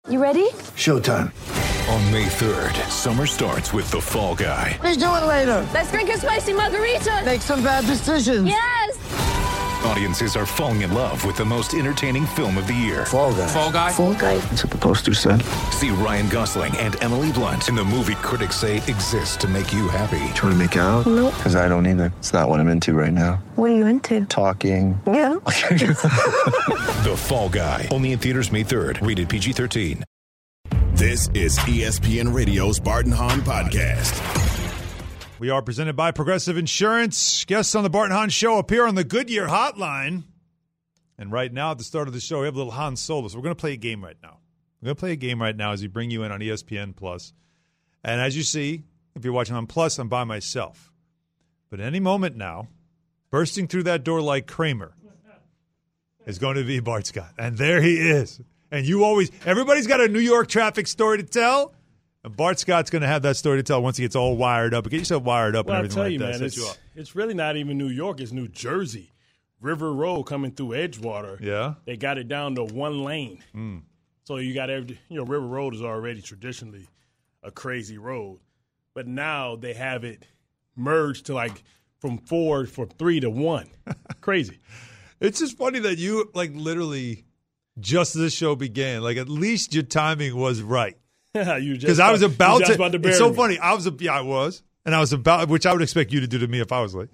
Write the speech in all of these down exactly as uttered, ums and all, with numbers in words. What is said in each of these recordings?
You ready? Showtime. On May third, summer starts with The Fall Guy. Let's do it later. Let's drink a spicy margarita. Make some bad decisions. Yes! Audiences are falling in love with the most entertaining film of the year. Fall Guy. Fall Guy? Fall Guy. That's what the poster said. See Ryan Gosling and Emily Blunt in the movie critics say exists to make you happy. Trying to make it out? Nope. Because I don't either. It's not what I'm into right now. What are you into? Talking. Yeah. The Fall Guy. Only in theaters May third. Rated P G thirteen. This is E S P N Radio's Bart and Hahn Podcast. We are presented by Progressive Insurance. Guests on the Bart and Hahn Show appear on the Goodyear Hotline. And right now, at the start of the show, we have a little Han Solo. So we're going to play a game right now. We're going to play a game right now as we bring you in on E S P N Plus. And as you see, if you're watching on Plus, I'm by myself. But any moment now, bursting through that door like Kramer is going to be Bart Scott. And there he is. And you always, everybody's got a New York traffic story to tell. And Bart Scott's going to have that story to tell once he gets all wired up. Get yourself wired up well, and everything I'll tell like you, that. man, Set it's, you up. it's really not even New York. It's New Jersey. River Road coming through Edgewater. Yeah. They got it down to one lane. Mm. So you got every, you know, River Road is already traditionally a crazy road. But now they have it merged to like from four, from three to one. Crazy. It's just funny that you, like, literally just as this show began, like, at least your timing was right. Because I was about to, about to it's so me. funny. I was, yeah, I was. And I was about, which I would expect you to do to me if I was late.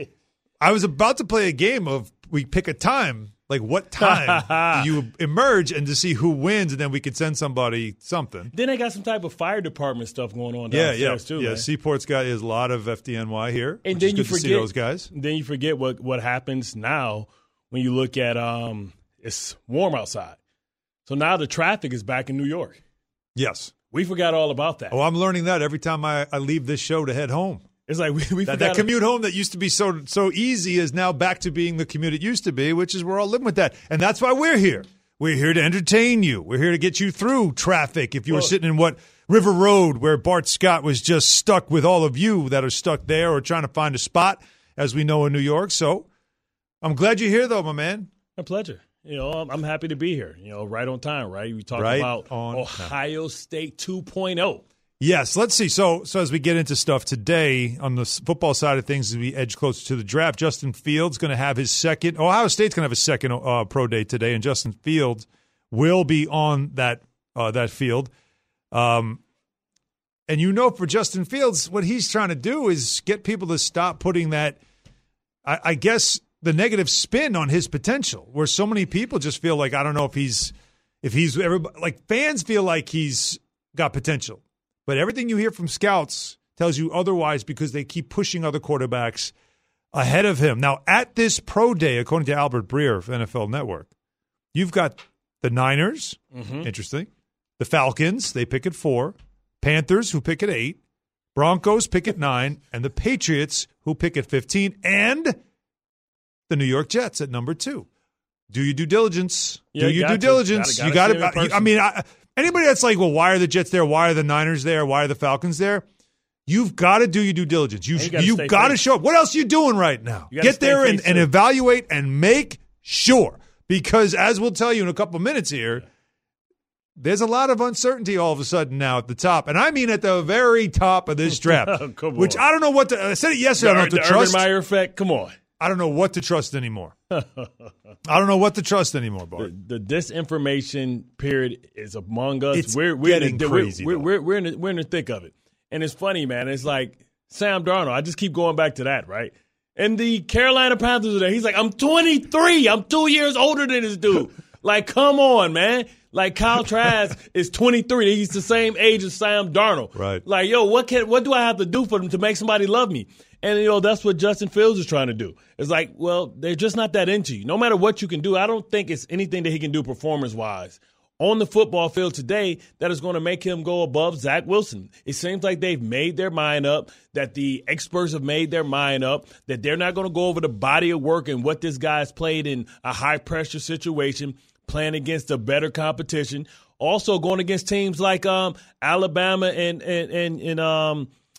I was about to play a game of we pick a time, like what time do you emerge and to see who wins, and then we could send somebody something. Then they got some type of fire department stuff going on Yeah, downstairs yeah, too. yeah. Man. Seaport's got is a lot of F D N Y here, And which then is you good forget to see those guys. Then you forget what, what happens now when you look at um, it's warm outside. So now the traffic is back in New York. Yes. We forgot all about that. Oh, I'm learning that every time I, I leave this show to head home. It's like we, we That, forgot. that commute home that used to be so so easy is now back to being the commute it used to be, which is we're all living with that. And that's why we're here. We're here to entertain you. We're here to get you through traffic. If you were Well- sitting in what River Road, where Bart Scott was just stuck with all of you that are stuck there or trying to find a spot, as we know in New York. So I'm glad you're here, though, my man. My pleasure. You know, I'm, I'm happy to be here. You know, right on time, right? We talked Right about on Ohio State two point oh. Yes, let's see. So, so as we get into stuff today on the s- football side of things, as we edge closer to the draft, Justin Fields going to have his second. Ohio State's going to have a second uh, pro day today, and Justin Fields will be on that uh, that field. Um, and you know, for Justin Fields, what he's trying to do is get people to stop putting that, I, I guess, the negative spin on his potential. Where so many people just feel like I don't know if he's if he's everybody like fans feel like he's got potential. But everything you hear from scouts tells you otherwise because they keep pushing other quarterbacks ahead of him. Now, at this pro day, according to Albert Breer of N F L Network, you've got the Niners, Mm-hmm. interesting, the Falcons, they pick at four, Panthers, who pick at eight, Broncos pick at nine, and the Patriots, who pick at fifteen, and the New York Jets at number two. Do your due diligence. Yeah, Do you your got due to. diligence. Gotta- you gotta got see 'em in to. I person. mean, I, anybody that's like, well, why are the Jets there? Why are the Niners there? Why are the Falcons there? You've got to do your due diligence. You And you gotta you stay got to face. show up. What else are you doing right now? You gotta Get stay there and, face, and too. evaluate and make sure. Because as we'll tell you in a couple of minutes here, there's a lot of uncertainty all of a sudden now at the top. And I mean at the very top of this draft. Come which on. I don't know what to – I said it yesterday. I don't know the what to Urban trust. Meyer effect. Come on. I don't know what to trust anymore. I don't know what to trust anymore, Bart. The, the disinformation period is among us. It's we're we're getting in the, crazy, We're, though. we're, we're, in the, we're in the thick of it. And it's funny, man. It's like Sam Darnold. I just keep going back to that, right? And the Carolina Panthers are there. He's like, I'm twenty-three. I'm two years older than this dude. Like, come on, man. Like, Kyle Trask is twenty-three. He's the same age as Sam Darnold. Right. Like, yo, what can what do I have to do for them to make somebody love me? And, you know, that's what Justin Fields is trying to do. It's like, well, they're just not that into you. No matter what you can do, I don't think it's anything that he can do performance-wise on the football field today that is going to make him go above Zach Wilson. It seems like they've made their mind up, that the experts have made their mind up, that they're not going to go over the body of work and what this guy's played in a high-pressure situation, playing against a better competition, also going against teams like um, Alabama and, and, and, and – um,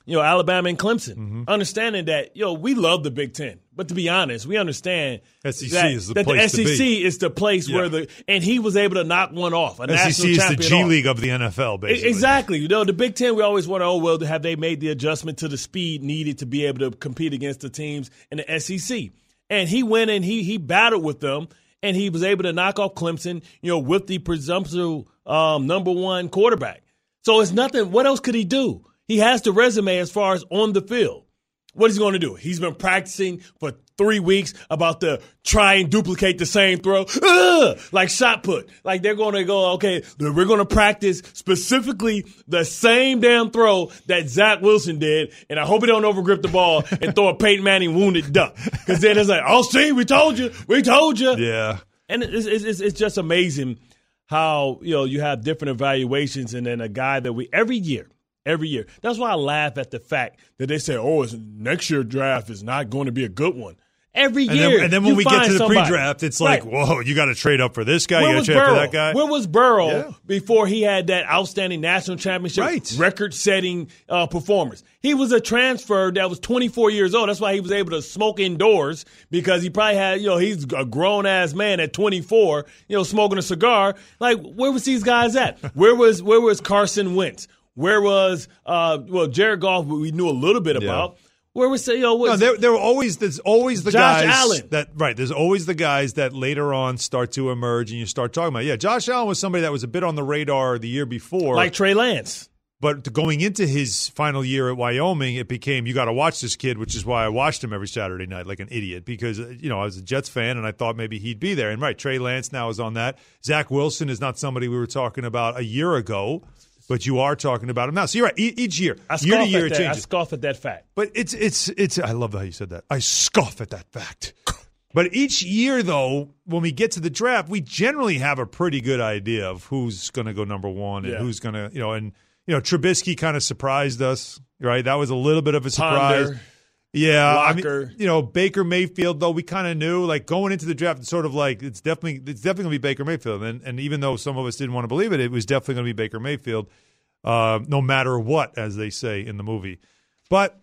you know, Alabama and Clemson, Mm-hmm. understanding that, you know, we love the Big Ten. But to be honest, we understand S E C that, is the that place the to S E C be. is the place Yeah. where the – and he was able to knock one off, a S E national C is the champion G off. League of the N F L, basically. Exactly. You know, the Big Ten, we always wonder, oh, well, have they made the adjustment to the speed needed to be able to compete against the teams in the S E C? And he went and he he battled with them, and he was able to knock off Clemson, you know, with the presumptive um, number one quarterback. So it's nothing. What else could he do? He has the resume as far as on the field. What is he going to do? He's been practicing for three weeks about to try and duplicate the same throw. Ugh! Like shot put. Like they're going to go, okay, we're going to practice specifically the same damn throw that Zach Wilson did, and I hope he don't overgrip the ball and throw a Peyton Manning wounded duck. Because then it's like, oh, see, we told you. We told you. Yeah. And it's, it's, it's just amazing how, you know, you have different evaluations, and then a guy that we, every year, Every year. That's why I laugh at the fact that they say, oh, it's, next year's draft is not going to be a good one. Every And year. then, and then when you we get find to the somebody. pre-draft, it's like, Right. whoa, you got to trade up for this guy, Where you got was to trade up Burrow? for that guy. Where was Burrow Yeah. before he had that outstanding national championship Right. record-setting uh, performance? He was a transfer that was twenty-four years old. That's why he was able to smoke indoors, because he probably had, you know, he's a grown-ass man at twenty-four, you know, smoking a cigar. Like, where was these guys at? Where was where was Carson Wentz? Where was, uh, well, Jared Goff, we knew a little bit Yeah. about. Where was, you know, No, was, there, there were always there's always the Josh guys Allen. that right. There's always the guys that later on start to emerge, and you start talking about. Yeah, Josh Allen was somebody that was a bit on the radar the year before, like Trey Lance. but going into his final year at Wyoming, it became you got to watch this kid, which is why I watched him every Saturday night like an idiot, because you know I was a Jets fan and I thought maybe he'd be there. And right, Trey Lance now is on that. Zach Wilson is not somebody we were talking about a year ago. But you are talking about him now. So you're right. E- each year, I year to scoff year, at it that. I changes. scoff at that fact. But it's it's it's. I love how you said that. I scoff at that fact. But each year, though, when we get to the draft, we generally have a pretty good idea of who's going to go number one and Yeah. who's going to, you know, and you know, Trubisky kind of surprised us, right? That was a little bit of a surprise. Ponder. Yeah, Locker. I mean, you know, Baker Mayfield, though, we kind of knew, like, going into the draft, it's sort of like, it's definitely it's definitely going to be Baker Mayfield. And, and even though some of us didn't want to believe it, it was definitely going to be Baker Mayfield, uh, no matter what, as they say in the movie. But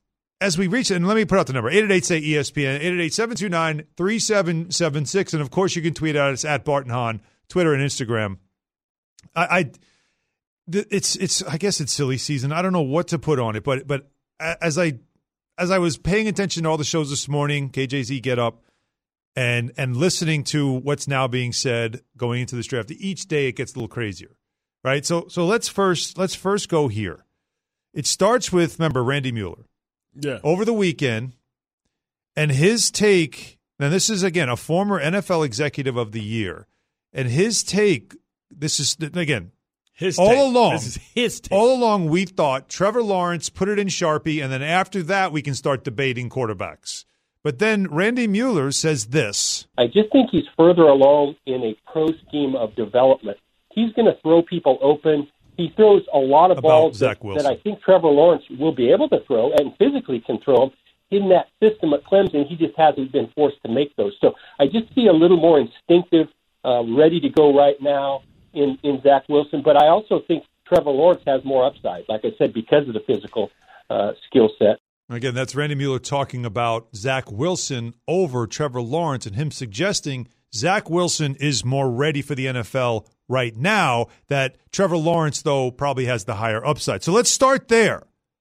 as we reach it, and let me put out the number, eight eight eight, say E S P N, eight eight eight, seven two nine, three seven seven six. And, of course, you can tweet at us at Bart and Hahn, Twitter and Instagram. I, I it's, it's, I guess it's silly season. I don't know what to put on it, but, but as I, as I was paying attention to all the shows this morning, K J Z Get Up, and, and listening to what's now being said going into this draft, each day it gets a little crazier, right? So, so let's first, let's first go here. It starts with, remember, Randy Mueller. Yeah. Over the weekend, and his take, and this is, again, a former N F L Executive of the Year, and his take, this is, again, His all take. along, This is his take. all along we thought Trevor Lawrence, put it in Sharpie, and then after that we can start debating quarterbacks. But then Randy Mueller says this. I just think he's further along in a pro scheme of development. He's going to throw people open. He throws a lot of About balls Zach that, Wilson. that I think Trevor Lawrence will be able to throw and physically can throw them. In that system at Clemson, he just hasn't been forced to make those. So I just see a little more instinctive, uh, ready to go right now in, in Zach Wilson. But I also think Trevor Lawrence has more upside, like I said, because of the physical uh, skill set. Again, that's Randy Mueller talking about Zach Wilson over Trevor Lawrence and him suggesting Zach Wilson is more ready for the N F L right now, that Trevor Lawrence, though, probably has the higher upside. So let's start there.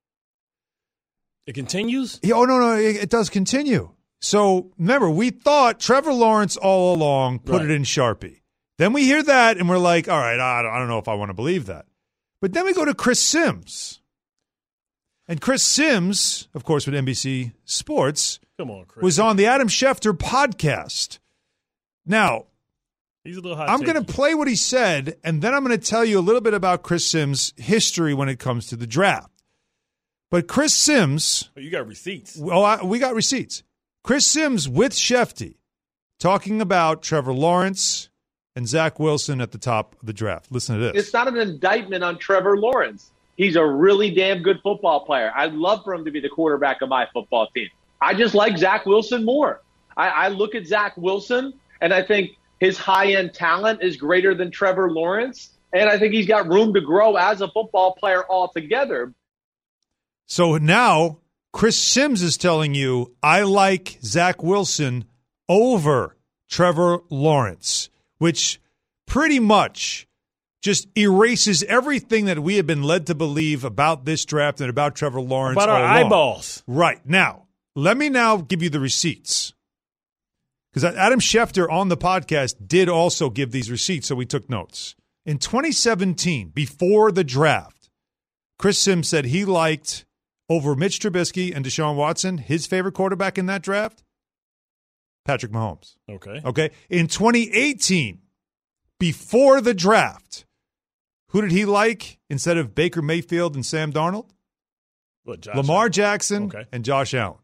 It continues? Yeah, oh, no, no, it, it does continue. So remember, we thought Trevor Lawrence all along put Right. it in Sharpie. Then we hear that, and we're like, all right, I don't, I don't know if I want to believe that. But then we go to Chris Sims. And Chris Sims, of course, with N B C Sports, Come on, Chris. was on the Adam Schefter podcast. Now, He's a little hot. I'm going to play what he said, and then I'm going to tell you a little bit about Chris Sims' history when it comes to the draft. But Chris Sims, You got receipts. oh, I, we got receipts. Chris Sims with Shefty talking about Trevor Lawrence and Zach Wilson at the top of the draft. Listen to this. It's not an indictment on Trevor Lawrence. He's a really damn good football player. I'd love for him to be the quarterback of my football team. I just like Zach Wilson more. I, I look at Zach Wilson, and I think his high-end talent is greater than Trevor Lawrence, and I think he's got room to grow as a football player altogether. So now Chris Sims is telling you, I like Zach Wilson over Trevor Lawrence, which pretty much just erases everything that we have been led to believe about this draft and about Trevor Lawrence. About our all along. eyeballs. Right. Now, let me now give you the receipts. Because Adam Schefter on the podcast did also give these receipts, so we took notes. In twenty seventeen, before the draft, Chris Sims said he liked, over Mitch Trubisky and Deshaun Watson, his favorite quarterback in that draft, Patrick Mahomes. Okay. Okay. In twenty eighteen, before the draft, who did he like instead of Baker Mayfield and Sam Darnold? What, Josh Lamar Allen? Jackson Okay. and Josh Allen.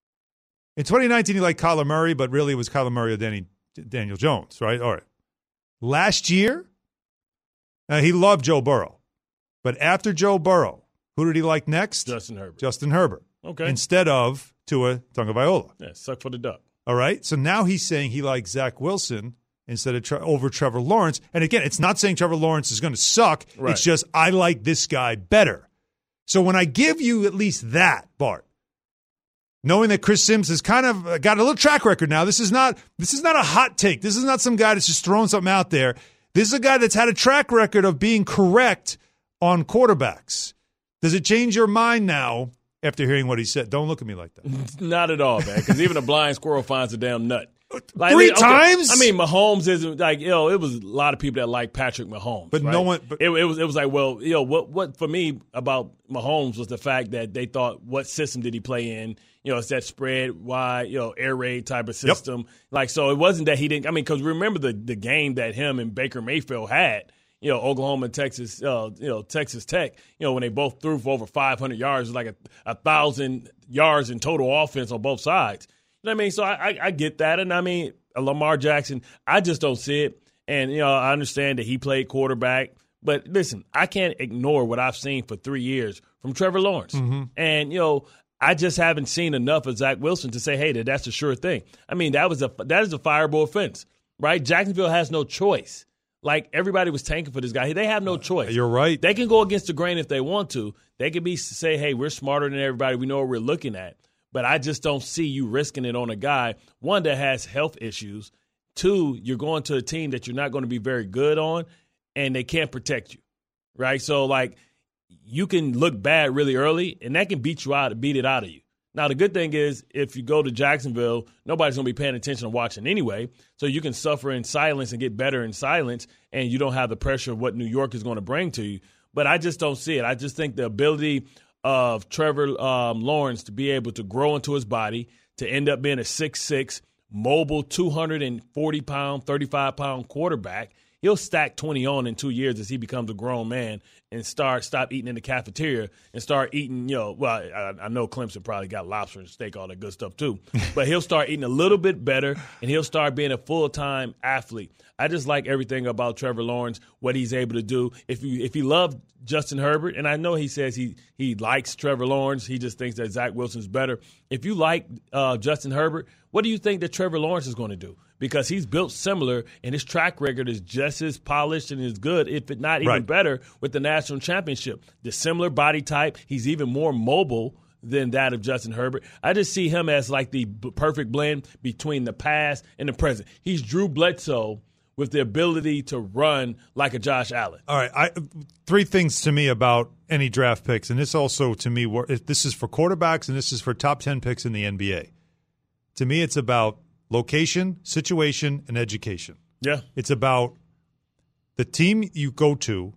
In twenty nineteen, he liked Kyler Murray, but really it was Kyler Murray or Danny, Daniel Jones, right? All right. Last year, uh, he loved Joe Burrow. But after Joe Burrow, who did he like next? Justin Herbert. Justin Herbert. Okay. Instead of Tua Tagovailoa. Yeah, suck for the duck. All right. So now he's saying he likes Zach Wilson instead of tre- over Trevor Lawrence. And again, it's not saying Trevor Lawrence is going to suck. Right. It's just I like this guy better. So when I give you at least that, Bart, knowing that Chris Sims has kind of got a little track record now, this is not this is not a hot take. This is not some guy that's just throwing something out there. This is a guy that's had a track record of being correct on quarterbacks. Does it change your mind now after hearing what he said? Don't look at me like that. Not at all, man, because even a blind squirrel finds a damn nut. Like, Three okay, times? I mean, Mahomes isn't like, you know, it was a lot of people that like Patrick Mahomes. But right? no one- but- it, it was it was like, well, you know, what what for me about Mahomes was the fact that they thought, what system did he play in? You know, it's that spread wide, you know, air raid type of system. Yep. Like, so it wasn't that he didn't. I mean, because remember the the game that him and Baker Mayfield had. You know, Oklahoma and Texas, uh, you know, Texas Tech, you know, when they both threw for over five hundred yards, it was like a, a thousand yards in total offense on both sides. You know what I mean? So I, I, I get that. And I mean, Lamar Jackson, I just don't see it. And, you know, I understand that he played quarterback. But listen, I can't ignore what I've seen for three years from Trevor Lawrence. Mm-hmm. And, you know, I just haven't seen enough of Zach Wilson to say, hey, that that's a sure thing. I mean, that was a that is a fireable offense, right? Jacksonville has no choice. Like, everybody was tanking for this guy. They have no choice. You're right. They can go against the grain if they want to. They can be say, hey, we're smarter than everybody. We know what we're looking at. But I just don't see you risking it on a guy, one, that has health issues. Two, you're going to a team that you're not going to be very good on, and they can't protect you, right? So, like, you can look bad really early, and that can beat you out, beat it out of you. Now, the good thing is if you go to Jacksonville, nobody's going to be paying attention and watching anyway, so you can suffer in silence and get better in silence, and you don't have the pressure of what New York is going to bring to you. But I just don't see it. I just think the ability of Trevor um, Lawrence to be able to grow into his body, to end up being a six six, mobile, two hundred forty pound, thirty-five pound quarterback, he'll stack twenty on in two years as he becomes a grown man and start stop eating in the cafeteria and start eating, you know, well, I, I know Clemson probably got lobster and steak, all that good stuff too, but he'll start eating a little bit better and he'll start being a full-time athlete. I just like everything about Trevor Lawrence, what he's able to do. If you if he loved Justin Herbert, and I know he says he he likes Trevor Lawrence, he just thinks that Zach Wilson's better. If you like uh, Justin Herbert, what do you think that Trevor Lawrence is going to do? Because he's built similar, and his track record is just as polished and as good, if it not even right. better, with the national championship. The similar body type, he's even more mobile than that of Justin Herbert. I just see him as like the b- perfect blend between the past and the present. He's Drew Bledsoe with the ability to run like a Josh Allen. All right, I, three things to me about any draft picks, and this also to me, this is for quarterbacks and this is for top ten picks in the N B A. To me, it's about location, situation, and education. Yeah. It's about the team you go to,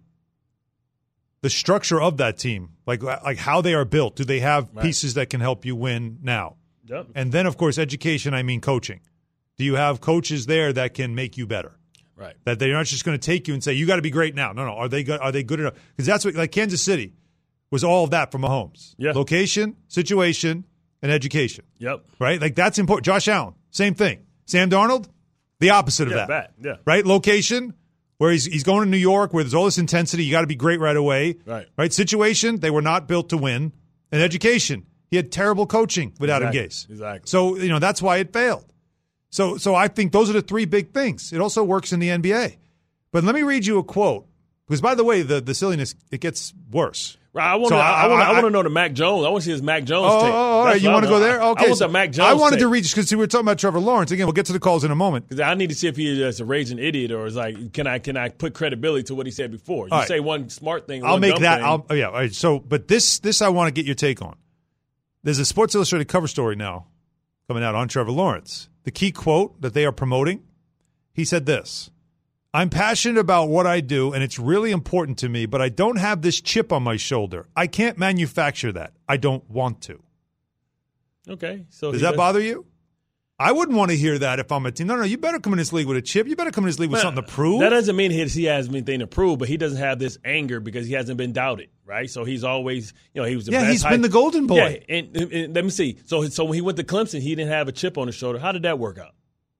the structure of that team, like like how they are built. Do they have right. pieces that can help you win now? Yep. And then, of course, education, I mean coaching. Do you have coaches there that can make you better? Right. That they're not just going to take you and say, you got to be great now. No, no. Are they good? Are they good enough? Because that's what, like Kansas City was all of that from Mahomes. Yeah. Location, situation, and education. Yep. Right? Like that's important. Josh Allen, same thing. Sam Darnold, the opposite of yeah, that. Bad. Yeah. Right? Location, where he's he's going to New York, where there's all this intensity. You got to be great right away. Right. Right? Situation, they were not built to win. And education, he had terrible coaching with Adam Exactly. Gase. Exactly. So, you know, that's why it failed. So, so I think those are the three big things. It also works in the N B A. But let me read you a quote. Because, by the way, the, the silliness, it gets worse. Right, I want So to. I- I want. I- I want to know the Mac Jones. I want to see his Mac Jones Oh, tape. oh, all right. That's You what want I to go there? Okay. I want so the Mac Jones. I wanted tape. to read just because we were talking about Trevor Lawrence. Again, we'll get to the calls in a moment. 'Cause I need to see if he is just a raging idiot or is like, can I can I put credibility to what he said before? You All right. say one smart thing. I'll one make dumb that. thing. I'll, oh, yeah. All right. So, but this, this I want to get your take on. There's a Sports Illustrated cover story now coming out on Trevor Lawrence. The key quote that they are promoting, he said this: "I'm passionate about what I do, and it's really important to me, but I don't have this chip on my shoulder. I can't manufacture that. I don't want to." Okay. So Does he that does- bother you? I wouldn't want to hear that if I'm a team. No, no, you better come in this league with a chip. You better come in this league with Man, something to prove. That doesn't mean he, he has anything to prove, but he doesn't have this anger because he hasn't been doubted, right? So he's always, you know, he was the Yeah, best. he's been high- the golden boy. Yeah, and, and- and let me see. So, so when he went to Clemson, he didn't have a chip on his shoulder. How did that work out?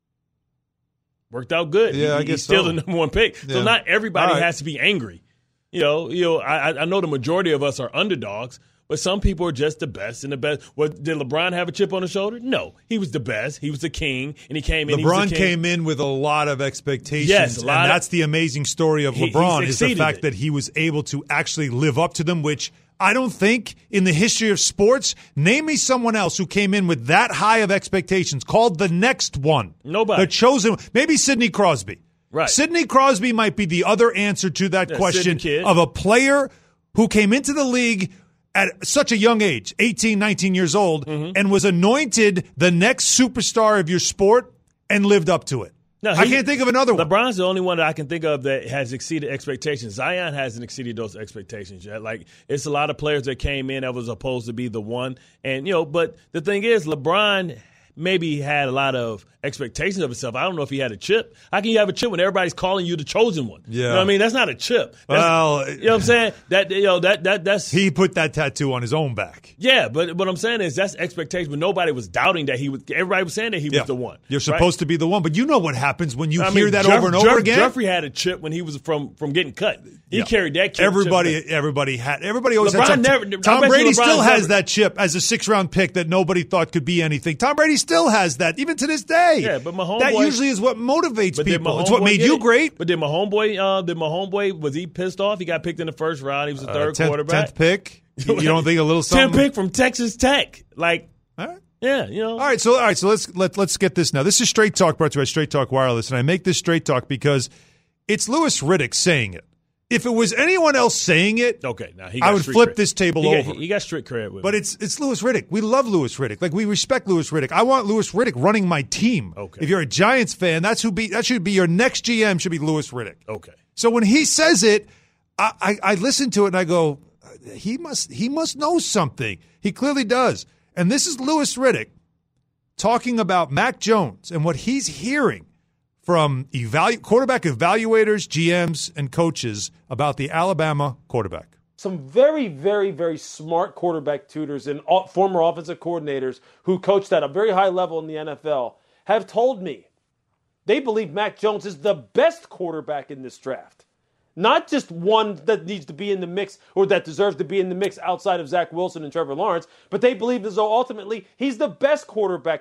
Worked out good. Yeah, he, I guess he's still so. the number one pick. So Yeah. not everybody All right. has to be angry. You know, you know. I, I know the majority of us are underdogs, but some people are just the best and the best. What, did LeBron have a chip on his shoulder? No, he was the best. He was the king, and he came in. he was LeBron the king. came in with a lot of expectations. Yes, a lot and of- that's the amazing story of He- he LeBron is the succeeded fact it. that he was able to actually live up to them, which I don't think in the history of sports, name me someone else who came in with that high of expectations, called the next one. Nobody. The chosen, maybe Sidney Crosby. Right. Sidney Crosby might be the other answer to that Yeah, question Sidney Kid. of a player who came into the league at such a young age, eighteen, nineteen years old, Mm-hmm. and was anointed the next superstar of your sport and lived up to it. No, I he- can't think of another one. LeBron's the only one that I can think of that has exceeded expectations. Zion hasn't exceeded those expectations yet. Like, it's a lot of players that came in that was supposed to be the one. And, you know, but the thing is, LeBron maybe had a lot of expectations of himself. I don't know if he had a chip. How can you have a chip when everybody's calling you the chosen one? Yeah. You know what I mean? That's not a chip. That's, Well, you know what I'm saying? That, you know, that, that, that's. He put that tattoo on his own back. Yeah, but what I'm saying is that's expectation, but nobody was doubting that he was. Everybody was saying that he Yeah. was the one. You're right? supposed to be the one, but you know what happens when you I hear mean, that Jeff- over and over Jeff- again? Jeffrey had a chip when he was from from getting cut. He Yeah. carried that chip. Everybody, chip. everybody had. Everybody always LeBron had. Some, never- I Tom bet you Brady LeBron's still has never- that chip as a six-round pick that nobody thought could be anything. Tom Brady still has that, even to this day. Yeah, but my that homeboy- usually is what motivates But did my people. It's what homeboy made get you it? great. But did my homeboy? Uh, did my homeboy? Was he pissed off? He got picked in the first round. He was the Uh, third tenth, quarterback. tenth pick. You, you don't think a little Tenth something? pick from Texas Tech. Like, All right. yeah, you know. All right, so all right, so let's let let's get this now. This is Straight Talk brought to you by Straight Talk Wireless, and I make this Straight Talk because it's Louis Riddick saying it. If it was anyone else saying it, Okay, now he got I would street flip cred. this table he over. Got, he got street cred with But him. it's it's Louis Riddick. We love Louis Riddick. Like, we respect Louis Riddick. I want Louis Riddick running my team. Okay. If you're a Giants fan, that's who be that should be your next G M. Should be Louis Riddick. Okay. So when he says it, I, I, I listen to it and I go, he must he must know something. He clearly does. And this is Louis Riddick talking about Mac Jones and what he's hearing from evalu- quarterback evaluators, G Ms, and coaches about the Alabama quarterback. Some very, very, very smart quarterback tutors and o- former offensive coordinators who coached at a very high level in the N F L have told me they believe Mac Jones is the best quarterback in this draft. Not just one that needs to be in the mix or that deserves to be in the mix outside of Zach Wilson and Trevor Lawrence, but they believe as though ultimately he's the best quarterback.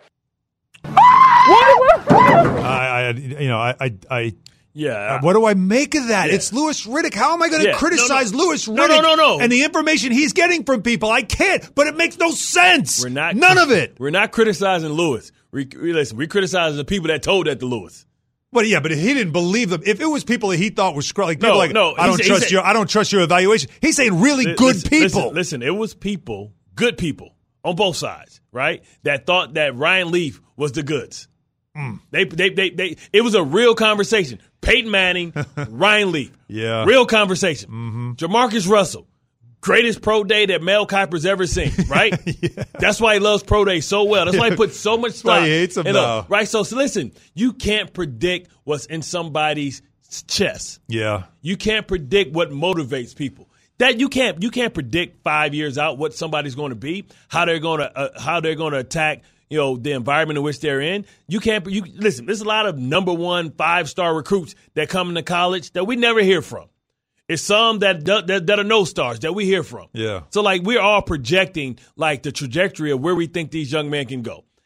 I, I you know, I, I, I Yeah. what do I make of that? Yeah. It's Louis Riddick. How am I going to Yeah. No, criticize no. Louis Riddick? No, no, no, no. And the information he's getting from people, I can't. But it makes no sense. We're not none of it. We're not criticizing Lewis. We, we listen. We criticizing the people that told that to Lewis. But yeah, but he didn't believe them. If it was people that he thought were scrub, like people No, like, no, I don't he's- trust he's- your, I don't trust your evaluation. He's saying really Li- good listen, people. Listen, listen, it was people, good people on both sides, right? That thought that Ryan Leaf was the goods. Mm. They, they, they, they. It was a real conversation. Peyton Manning, Ryan Leaf, Yeah. real conversation. Mm-hmm. Jamarcus Russell, greatest pro day that Mel Kiper's ever seen, right? Yeah. That's why he loves pro day so well. That's why he puts so much why stock. he hates 'em in now. a- right? So, so listen, you can't predict what's in somebody's chest. Yeah. You can't predict what motivates people. That you can't you can't predict five years out what somebody's going to be, how they're going to uh, how they're going to attack, you know, the environment in which they're in. You can't you listen. There's a lot of number one five star recruits that come into college that we never hear from. It's some that that, that are no stars that we hear from. Yeah. So like we're all projecting like the trajectory of where we think these young men can go.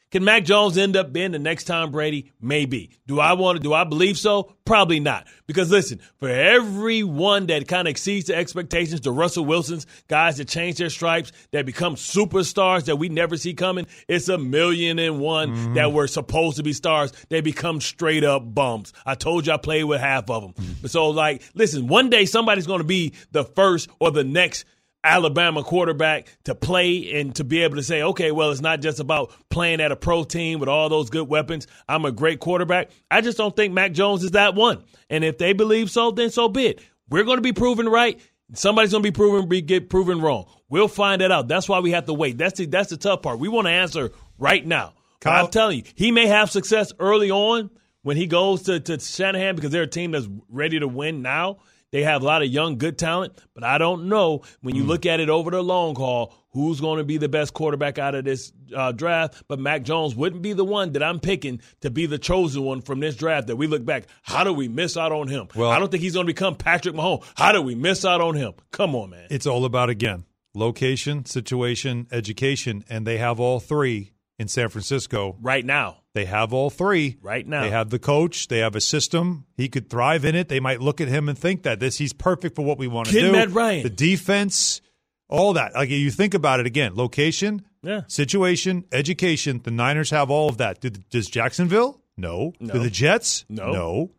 Can Mac Jones end up being the next Tom Brady? Maybe. Do I want to? Do I believe so? Probably not. Because listen, for everyone that kind of exceeds the expectations, the Russell Wilsons, guys that change their stripes, that become superstars that we never see coming, it's a million and one mm-hmm. that were supposed to be stars. They become straight up bums. I told you I played with half of them. Mm-hmm. So, like, listen, one day somebody's going to be the first or the next Alabama quarterback to play and to be able to say, okay, well, it's not just about playing at a pro team with all those good weapons. I'm a great quarterback. I just don't think Mac Jones is that one. And if they believe so, then so be it. We're going to be proven right. Somebody's going to be proven be get proven wrong. We'll find that out. That's why we have to wait. That's the that's the tough part. We want to answer right now. Kyle, I'm telling you, he may have success early on when he goes to, to Shanahan because they're a team that's ready to win now. They have a lot of young, good talent, but I don't know when you mm. look at it over the long haul who's going to be the best quarterback out of this uh, draft. But Mac Jones wouldn't be the one that I'm picking to be the chosen one from this draft that we look back. How do we miss out on him? Well, I don't think he's going to become Patrick Mahomes. How do we miss out on him? Come on, man. It's all about, again, location, situation, education, and they have all three in San Francisco. Right now. They have all three. Right now. They have the coach. They have a system. He could thrive in it. They might look at him and think that this he's perfect for what we want to do. Kid Matt Ryan. The defense, all that. Like you think about it again, location, yeah. situation, education. The Niners have all of that. Do, does Jacksonville? No. no. Do the Jets? No. No.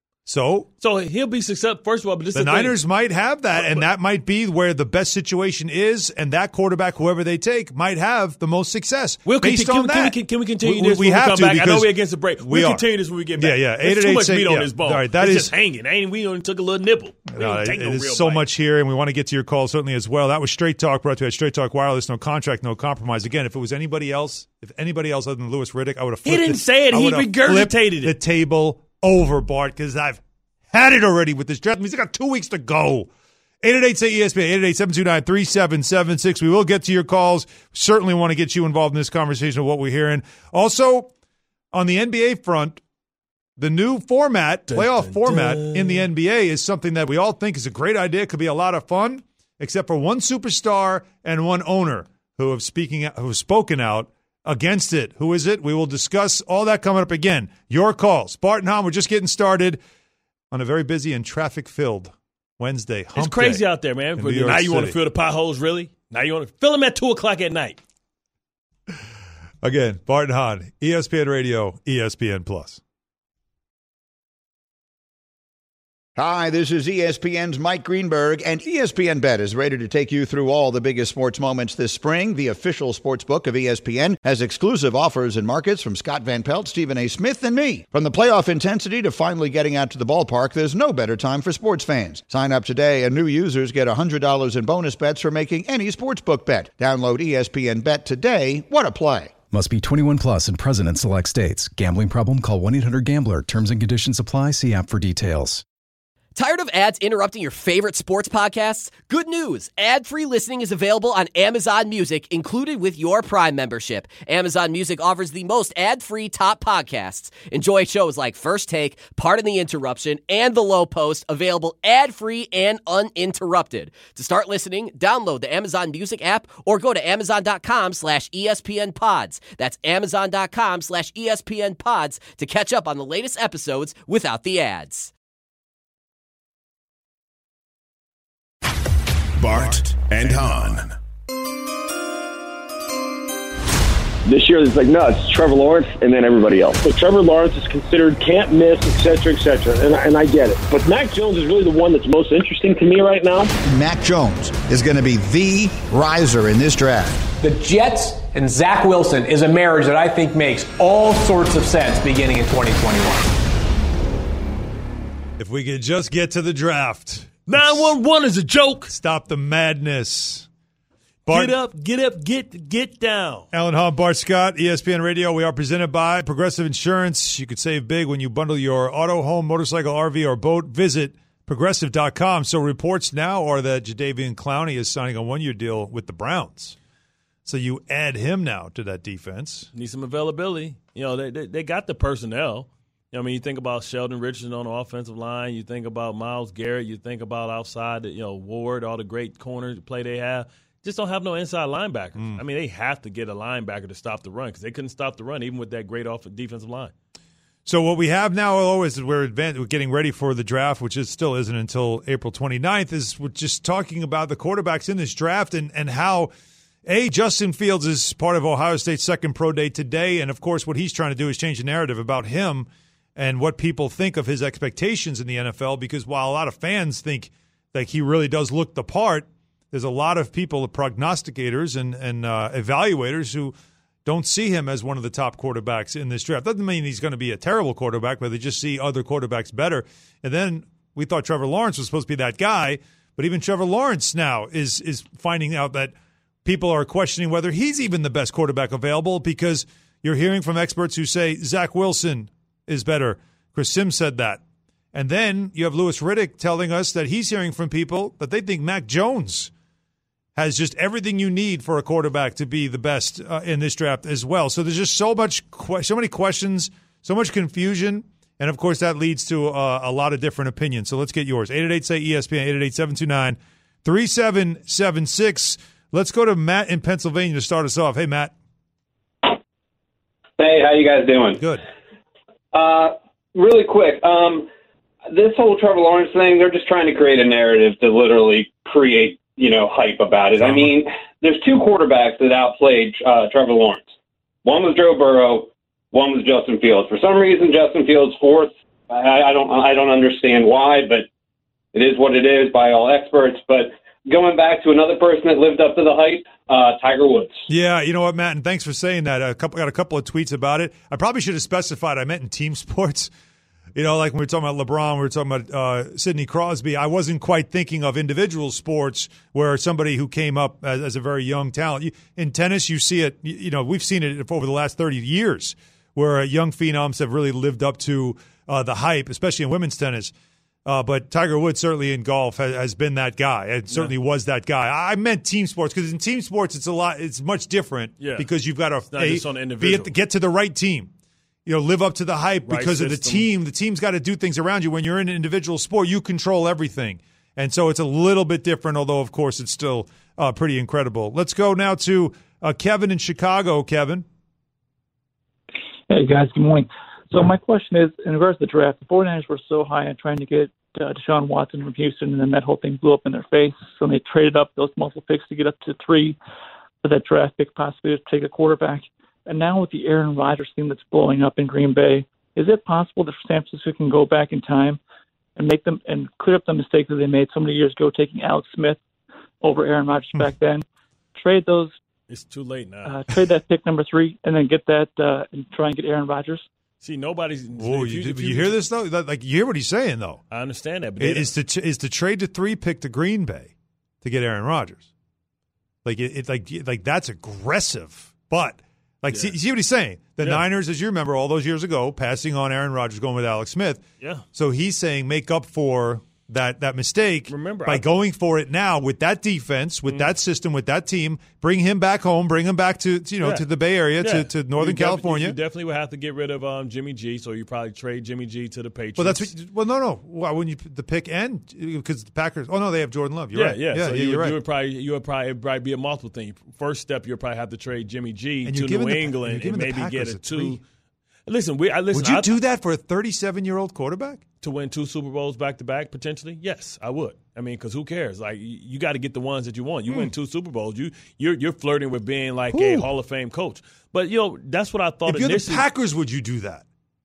So, so he'll be successful. First of all, but this the is the Niners thing. might have that, and that might be where the best situation is, and that quarterback, whoever they take, might have the most success. We'll based continue, on can, that. Can we, can we continue we, this we when have we come to back? I know because we're against the break. We we'll are. continue this when we get back. Yeah, yeah. There's too much say, meat yeah. on this bone. All right, that it's is, just hanging. Ain't we only took a little nipple. We no, ain't it no is real so bite. much here, and we want to get to your calls certainly as well. That was Straight Talk brought to you at Straight Talk Wireless. No contract, no compromise. Again, if it was anybody else, if anybody else other than Louis Riddick, I would have flipped He didn't it. say it. I He would have regurgitated the it. table over, Bart, because I've had it already with this draft. He's got two weeks to go. eight eight eight, say E S P N, eight eight eight, seven two nine, three seven seven six. We will get to your calls. Certainly want to get you involved in this conversation of what we're hearing. Also, on the N B A front, the new format, dun, playoff dun, format dun. in the N B A is something that we all think is a great idea. Could be a lot of fun, except for one superstar and one owner who have speaking who have spoken out against it. Who is it? We will discuss all that coming up again. Your calls. Bart and Hahn, we're just getting started on a very busy and traffic-filled Wednesday. Hump It's crazy day out there, man. New Now York you want to City. fill the potholes, really? Now you want to fill them at two o'clock at night. Again, Bart and Hahn, E S P N Radio, E S P N Plus. Hi, this is E S P N's Mike Greenberg, and E S P N Bet is ready to take you through all the biggest sports moments this spring. The official sports book of E S P N has exclusive offers and markets from Scott Van Pelt, Stephen A. Smith, and me. From the playoff intensity to finally getting out to the ballpark, there's no better time for sports fans. Sign up today, and new users get one hundred dollars in bonus bets for making any sportsbook bet. Download E S P N Bet today. What a play. Must be twenty-one plus and present in select states. Gambling problem? Call one eight hundred gambler. Terms and conditions apply. See app for details. Tired of ads interrupting your favorite sports podcasts? Good news! Ad-free listening is available on Amazon Music, included with your Prime membership. Amazon Music offers the most ad-free top podcasts. Enjoy shows like First Take, Pardon the Interruption, and The Low Post, available ad-free and uninterrupted. To start listening, download the Amazon Music app or go to amazon.com slash ESPN pods. That's amazon.com slash ESPN pods to catch up on the latest episodes without the ads. Bart and Hahn. This year, it's like, no, it's Trevor Lawrence and then everybody else. So Trevor Lawrence is considered can't miss, et cetera, et cetera, and, and I get it. But Mac Jones is really the one that's most interesting to me right now. Mac Jones is going to be the riser in this draft. The Jets and Zach Wilson is a marriage that I think makes all sorts of sense beginning in twenty twenty-one. If we could just get to the draft. nine one one is a joke. Stop the madness. Bart, get up, get up, get get down. Alan Hahn, Bart Scott, E S P N Radio. We are presented by Progressive Insurance. You could save big when you bundle your auto, home, motorcycle, R V, or boat. Visit progressive dot com. So reports now are that Jadeveon Clowney is signing a one-year deal with the Browns. So you add him now to that defense. Need some availability. You know, they they, they got the personnel. I mean, you think about Sheldon Richardson on the offensive line. You think about Myles Garrett. You think about outside, you know, Ward, all the great corner play they have. just don't have no inside linebackers. Mm. I mean, they have to get a linebacker to stop the run because they couldn't stop the run even with that great off defensive line. So what we have now always is we're, advan- we're getting ready for the draft, which is still isn't until April twenty-ninth, is we're just talking about the quarterbacks in this draft and, and how, A, Justin Fields is part of Ohio State's second pro day today, and, of course, what he's trying to do is change the narrative about him and what people think of his expectations in the N F L, because while a lot of fans think that he really does look the part, there's a lot of people, prognosticators and, and uh, evaluators who don't see him as one of the top quarterbacks in this draft. Doesn't mean he's going to be a terrible quarterback, but they just see other quarterbacks better. And then we thought Trevor Lawrence was supposed to be that guy, but even Trevor Lawrence now is is finding out that people are questioning whether he's even the best quarterback available, because you're hearing from experts who say Zach Wilson is better. Chris Sims said that. And then you have Louis Riddick telling us that he's hearing from people that they think Mac Jones has just everything you need for a quarterback to be the best uh, in this draft as well. So there's just so much, que- so many questions, so much confusion, and of course that leads to uh, a lot of different opinions. So let's get yours. eight eight eight, say E S P N, eight eight eight, seven two nine, three seven seven six. Let's go to Matt in Pennsylvania to start us off. Hey, Matt. Hey, how you guys doing? Good. Uh, really quick, um, this whole Trevor Lawrence thing, they're just trying to create a narrative to literally create, you know, hype about it. I mean, there's two quarterbacks that outplayed uh, Trevor Lawrence. One was Joe Burrow, one was Justin Fields. For some reason, Justin Fields fourth. I, I don't, I don't understand why, but it is what it is by all experts. But going back to another person that lived up to the hype, uh, Tiger Woods. Yeah, you know what, Matt, and thanks for saying that. A couple got a couple of tweets about it. I probably should have specified I meant in team sports. You know, like when we were talking about LeBron, we were talking about uh, Sidney Crosby. I wasn't quite thinking of individual sports where somebody who came up as, as a very young talent. You, in tennis, you see it, you, you know, we've seen it over the last thirty years where young phenoms have really lived up to uh, the hype, especially in women's tennis. Uh, but Tiger Woods certainly in golf has, has been that guy. It certainly yeah. was that guy. I meant team sports because in team sports it's a lot. It's much different yeah. because you've got to not a, just on be at the, get to the right team. You know, live up to the hype right because system. of the team. The team's got to do things around you. When you're in an individual sport, you control everything. And so it's a little bit different, although, of course, it's still uh, pretty incredible. Let's go now to uh, Kevin in Chicago. Kevin. Hey, guys. Good morning. So my question is, in regards to the draft, the 49ers were so high on trying to get uh, Deshaun Watson from Houston, and then that whole thing blew up in their face. So they traded up those muscle picks to get up to three for that draft pick, possibly to take a quarterback. And now with the Aaron Rodgers thing that's blowing up in Green Bay, is it possible that San Francisco can go back in time and make them and clear up the mistakes that they made so many years ago, taking Alex Smith over Aaron Rodgers back then, trade those? It's too late now. Uh, trade that pick number three and then get that uh, and try and get Aaron Rodgers. See, nobody's. Whoa, you, you, you hear this though? Like you hear what he's saying though. I understand that, but it, is to is to trade the three pick to Green Bay to get Aaron Rodgers. Like it, it like like that's aggressive, but. Like, yeah. see, you see what he's saying? The yeah. Niners, as you remember, all those years ago, passing on Aaron Rodgers, going with Alex Smith. Yeah. So he's saying make up for that that mistake Remember, by I, going for it now with that defense, with mm-hmm. that system, with that team. Bring him back home. Bring him back to you know yeah. to the Bay Area, yeah. to, to Northern you California. You definitely would have to get rid of um, Jimmy G, so you probably trade Jimmy G to the Patriots. Well, that's what, well, no, no. Why wouldn't you the pick end because the Packers? Oh no, they have Jordan Love. You're yeah, right. Yeah, yeah, so yeah you, you're would, right. you would probably you would probably it'd probably be a multiple thing. First step, you'll probably have to trade Jimmy G and to New the, England and maybe get a two. Three. Listen, we I listen. Would you I, do that for a thirty-seven-year-old quarterback to win two Super Bowls back to back potentially? Yes, I would. I mean, because who cares? Like you, you got to get the ones that you want. You mm. win two Super Bowls. You you're you're flirting with being like Ooh. a Hall of Fame coach. But you know that's what I thought. If you're initially. the Packers, would you do that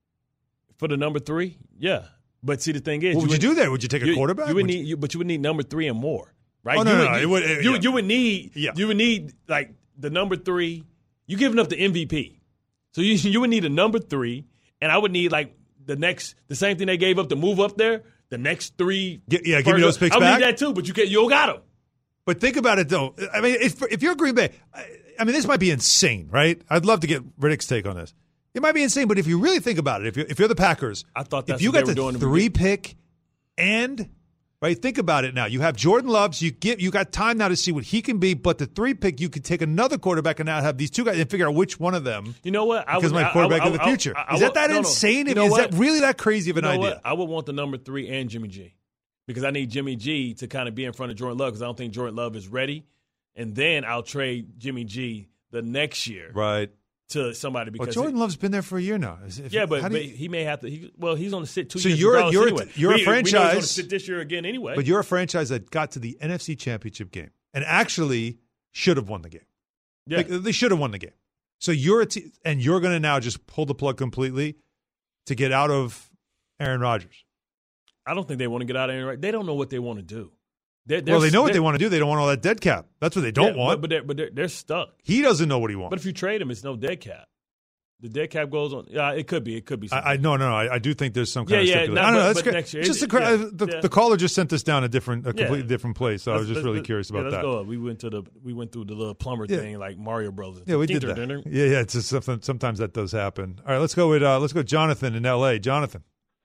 for the number three? Yeah, but see the thing is, what would you, would, you do there? Would you take a you, quarterback? You would, would need, you, but you would need number three and more, right? Oh no, you no, would, no. You, it would, it, you, yeah. you would need yeah. you would need like the number three. You giving up the M V P, so you you would need a number three. And I would need, like, the next – the same thing they gave up to move up there, the next three. Get, yeah, give me those picks I back. I would need that too, but you, can, you don't got them. But think about it, though. I mean, if, if you're Green Bay – I mean, this might be insane, right? I'd love to get Riddick's take on this. It might be insane, but if you really think about it, if you're, if you're the Packers – I thought that's if you what got they the were doing three pick and – right, think about it now. You have Jordan Love, so you get you got time now to see what he can be. But the three pick, you could take another quarterback and now have these two guys and figure out which one of them. You know what? I because would, my quarterback I, I, of the I, future I, I, is that that no, insane? No. You know is what? that really that crazy of an you know idea? What? I would want the number three and Jimmy G because I need Jimmy G to kind of be in front of Jordan Love because I don't think Jordan Love is ready and then I'll trade Jimmy G the next year. Right. To somebody because well, Jordan Love's been there for a year now. If, yeah, but, but you, he may have to. He, well, he's on the sit two so years. You're you're anyway. a, you're we, a franchise. We know he's going to sit this year again anyway. But you're a franchise that got to the N F C Championship game and actually should have won the game. Yeah, like, they should have won the game. So you're a te- and you're going to now just pull the plug completely to get out of Aaron Rodgers. I don't think they want to get out of Aaron Rodgers. They don't know what they want to do. They're, they're, well, they know what they want to do. They don't want all that dead cap. That's what they don't yeah, want. But, but, they're, but they're, they're stuck. He doesn't know what he wants. But if you trade him, it's no dead cap. The dead cap goes on. Yeah, it could be. It could be. I, I no, no, no. I, I do think there's some kind yeah, of stipulation. Yeah, I don't know. but, That's but great. Next year, just it, the, yeah, the, yeah. the caller just sent us down a different, a completely yeah. different place. So let's, I was just let's, really let's, curious about yeah, let's that. Go up. We went to the. We went through the little plumber yeah. thing like Mario Brothers. Yeah, we did that. Yeah, yeah. It's just something. Sometimes that does happen. All right, let's go with uh, let's go. Jonathan in L A. Jonathan.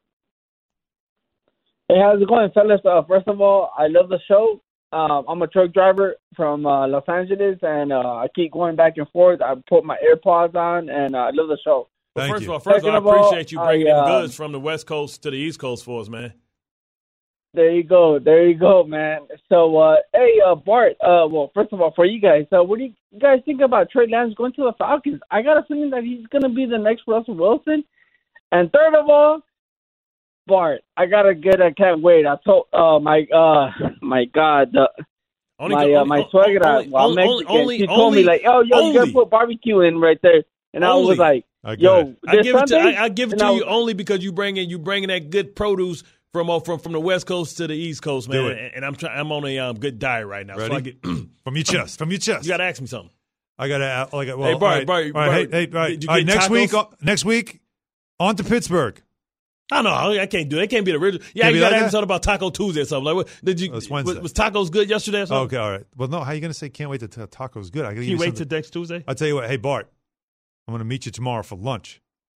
Hey, how's it going, fellas? Uh, first of all, I love the show. Um, I'm a truck driver from uh, Los Angeles, and uh, I keep going back and forth. I put my AirPods on, and uh, I love the show. Well, Thank first you. of all, first Second of all, I of all, appreciate you bringing I, in uh, goods from the West Coast to the East Coast for us, man. There you go. There you go, man. So, uh, hey, uh, Bart, uh, well, first of all, for you guys, uh, what do you guys think about Trey Lance going to the Falcons? I got a feeling that he's going to be the next Russell Wilson. And third of all, Bart, I got to get I can't wait. I told, uh, my, uh, my God, the, Only, my, only, uh, my only, suegra, only, while only, Mexican, only, she told only, me, like, oh, yo, only, you got to put barbecue in right there. And only. I was like, I yo, I this give it to Sunday? I, I give it And to I you was- only because you bring in you bringing that good produce from uh, from from the West Coast to the East Coast, man. Do it. And, and I'm trying. I'm on a um, good diet right now. Ready? So I get From your chest. From your chest. You got to ask me something. I got to like. Well, Hey, Bart, all right, Bart, all right, Bart, hey, hey, all right. did you All right, get next tacos? week. uh, Next week, on to Pittsburgh. I know I can't do it. It can't be the original. Yeah, Can't you be got to like ask me that? something about Taco Tuesday or something. Like, what, did you? Oh, it's Wednesday. Was, was tacos good yesterday or something? Okay, all right. Well, no. How you going to say can't wait to t- tacos good? I Can gotta give you you wait something. till next Tuesday? I'll tell you what. Hey, Bart, I'm going to meet you tomorrow for lunch.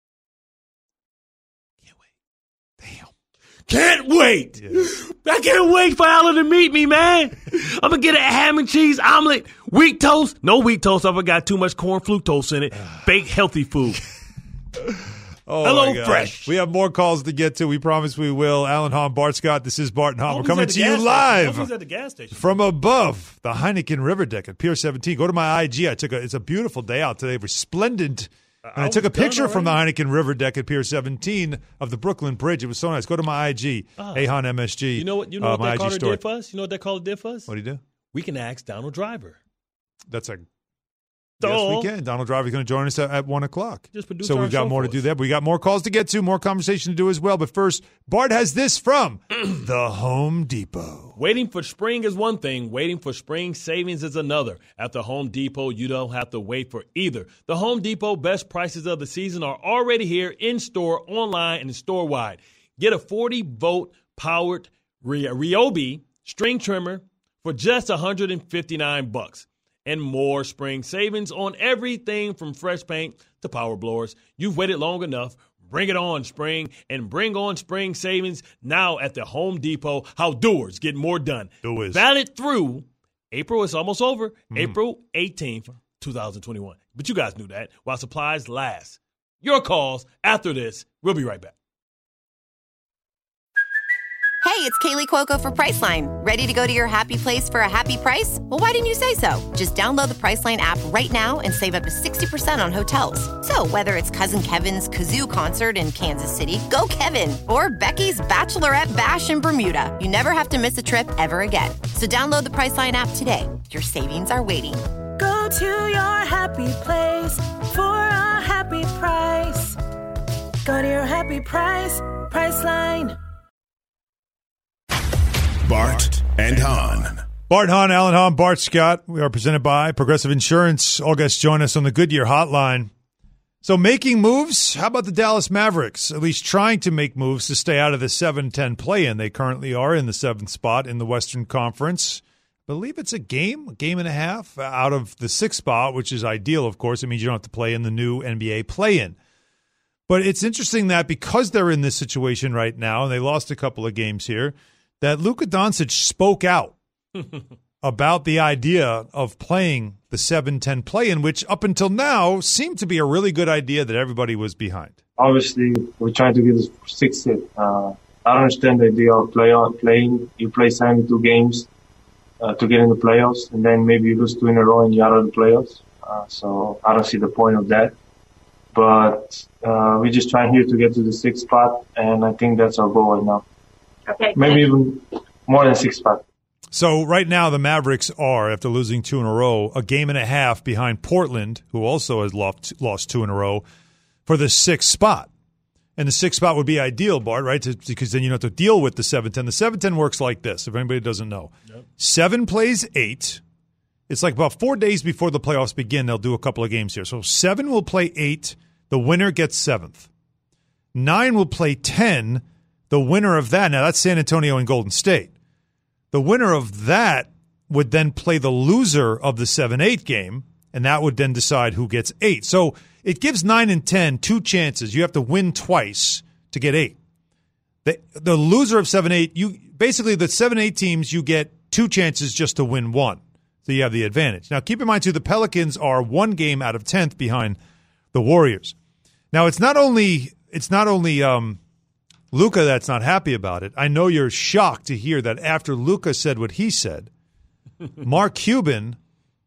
Can't wait. Yeah. I can't wait for Alan to meet me, man. I'm going to get a ham and cheese omelet, wheat toast. No wheat toast. I forgot too much corn fructose in it. Baked healthy food. Oh, Hello, my God. Fresh. We have more calls to get to. We promise we will. Alan Hahn, Bart Scott. This is Bart and Hahn. We're Hope he's coming at the to you gas station. live Hope he's at the gas station. from above the Heineken River Deck at Pier seventeen. Go to my I G. I took a. It's a beautiful day out today. Resplendent. And I, I took a was done picture from the already. Heineken River Deck at Pier seventeen of the Brooklyn Bridge. It was so nice. Go to my I G, Ah. Ahan M S G. You know what? You know uh, what my that I G caller story. did for us? You know what that caller did for us? What do you do? We can ask Donald Driver. That's a So, yes, we can. Donald Driver is going to join us at, at one o'clock. Just produce so our we've got show more to for do us. there. But we got more calls to get to, more conversation to do as well. But first, Bart has this from the Home Depot. Waiting for spring is one thing. Waiting for spring savings is another. At the Home Depot, you don't have to wait for either. The Home Depot best prices of the season are already here in store, online, and store wide. Get a forty volt powered Ryobi string trimmer for just one hundred fifty-nine bucks. And more spring savings on everything from fresh paint to power blowers. You've waited long enough. Bring it on, spring, and bring on spring savings now at the Home Depot. How doers get more done. Do is. Valid through April. It's almost over. Mm. April eighteenth, twenty twenty-one. But you guys knew that. While supplies last. Your calls after this. We'll be right back. Hey, it's Kaylee Cuoco for Priceline. Ready to go to your happy place for a happy price? Well, why didn't you say so? Just download the Priceline app right now and save up to sixty percent on hotels. So whether it's Cousin Kevin's Kazoo Concert in Kansas City, go Kevin, or Becky's Bachelorette Bash in Bermuda, you never have to miss a trip ever again. So download the Priceline app today. Your savings are waiting. Go to your happy place for a happy price. Go to your happy price, Priceline. Bart and Hahn. Bart Hahn, Alan Hahn, Bart Scott. We are presented by Progressive Insurance. All guests join us on the Goodyear Hotline. So making moves, how about the Dallas Mavericks? At least trying to make moves to stay out of the seven ten play-in. They currently are in the seventh spot in the Western Conference. I believe it's a game, a game and a half out of the sixth spot, which is ideal, of course. It means you don't have to play in the new N B A play-in. But it's interesting that because they're in this situation right now, and they lost a couple of games here, that Luka Doncic spoke out about the idea of playing the seven ten play-in, which up until now seemed to be a really good idea that everybody was behind. Obviously, we're trying to get this sixth seed. Uh, I understand the idea of play on, playing. You play seventy-two games. uh, to get in the playoffs, and then maybe you lose two in a row and you're out of the playoffs. Uh, so I don't see the point of that. But uh, we're just trying here to get to the sixth spot, and I think that's our goal right now. Okay. Maybe even more than sixth spot. So right now the Mavericks are, after losing two in a row, a game and a half behind Portland, who also has lost, lost two in a row, for the sixth spot. And the sixth spot would be ideal, Bart, right? To, because then you don't have to deal with the seven ten. The seven ten works like this, if anybody doesn't know. Yep. Seven plays eight. It's like about four days before the playoffs begin, they'll do a couple of games here. So seven will play eight. The winner gets seventh. Nine will play ten. The winner of that, now that's San Antonio and Golden State. The winner of that would then play the loser of the seven eight game, and that would then decide who gets eight. So it gives nine and ten two chances. You have to win twice to get eight. The the loser of seven eight, you basically the seven eight teams, you get two chances just to win one. So you have the advantage. Now keep in mind too, the Pelicans are one game out of tenth behind the Warriors. Now it's not only it's not only um, Luka that's not happy about it. I know you're shocked to hear that after Luka said what he said, Mark Cuban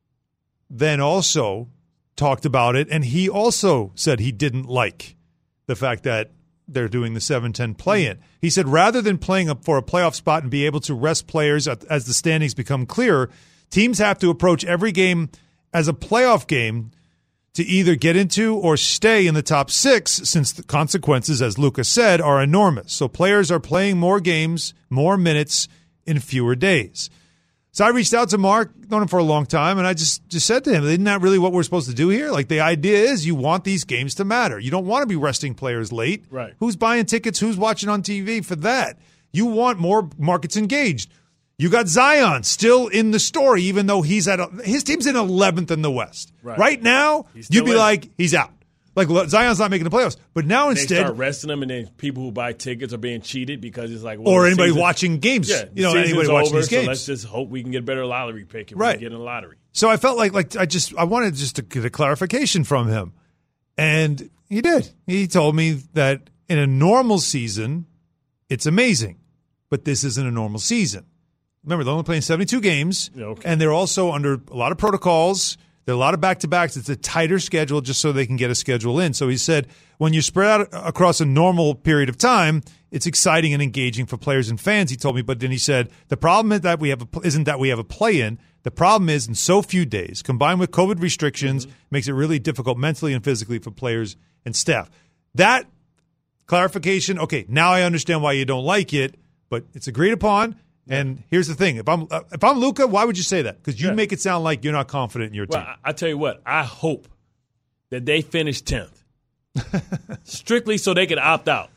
then also talked about it, and he also said he didn't like the fact that they're doing the seven ten play-in. He said rather than playing up for a playoff spot and be able to rest players as the standings become clearer, teams have to approach every game as a playoff game to either get into or stay in the top six, since the consequences, as Luka said, are enormous. So players are playing more games, more minutes in fewer days. So I reached out to Mark, known him for a long time, and I just, just said to him, isn't that really what we're supposed to do here? Like, the idea is you want these games to matter. You don't want to be resting players late. Right. Who's buying tickets? Who's watching on T V for that? You want more markets engaged. You got Zion still in the story, even though he's at a, his team's in eleventh in the West. Right, right now, you'd be like, he's out. Like, Zion's not making the playoffs. But now they instead, start resting them, and then people who buy tickets are being cheated because it's like, well, or the anybody season, watching games. Yeah, you know, the anybody season's watching over, these games. So let's just hope we can get a better lottery pick if Right. we get in the lottery. So I felt like, like I just, I wanted just to get a clarification from him, and he did. He told me that in a normal season, it's amazing, but this isn't a normal season. Remember, they're only playing seventy-two games, Yeah, okay. and they're also under a lot of protocols. There are a lot of back-to-backs. It's a tighter schedule just so they can get a schedule in. So he said when you spread out across a normal period of time, it's exciting and engaging for players and fans, he told me. But then he said the problem is that we have a, isn't that we have a play-in. The problem is in so few days, combined with COVID restrictions, mm-hmm. makes it really difficult mentally and physically for players and staff. That clarification, okay, now I understand why you don't like it, but it's agreed upon. And here's the thing: if I'm uh, if I'm Luka, why would you say that? Because you Yeah. make it sound like you're not confident in your Well, team. I, I tell you what, I hope that they finish tenth, strictly so they can opt out.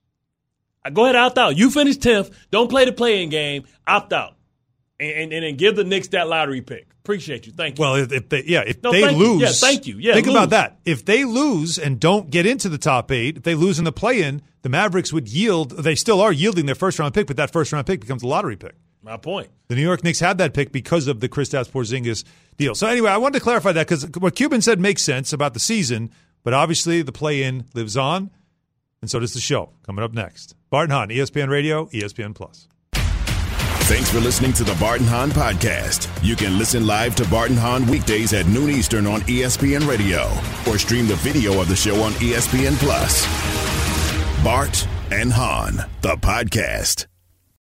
I go ahead, opt out. You finish tenth. Don't play the play-in game. Opt out, and and, and give the Knicks that lottery pick. Appreciate you. Thank you. Well, if, if they yeah, if No, they thank you. lose, Yeah, thank you. Yeah, think lose. about that. If they lose and don't get into the top eight, if they lose in the play-in, the Mavericks would yield. They still are yielding their first-round pick, but that first-round pick becomes a lottery pick. My point. The New York Knicks had that pick because of the Kristaps Porzingis deal. So anyway, I wanted to clarify that because what Cuban said makes sense about the season, but obviously the play-in lives on, and so does the show. Coming up next, Bart and Hahn, E S P N Radio, E S P N Plus. Thanks for listening to the Bart and Hahn podcast. You can listen live to Bart and Hahn weekdays at noon Eastern on E S P N Radio or stream the video of the show on E S P N Plus. Bart and Hahn, the podcast.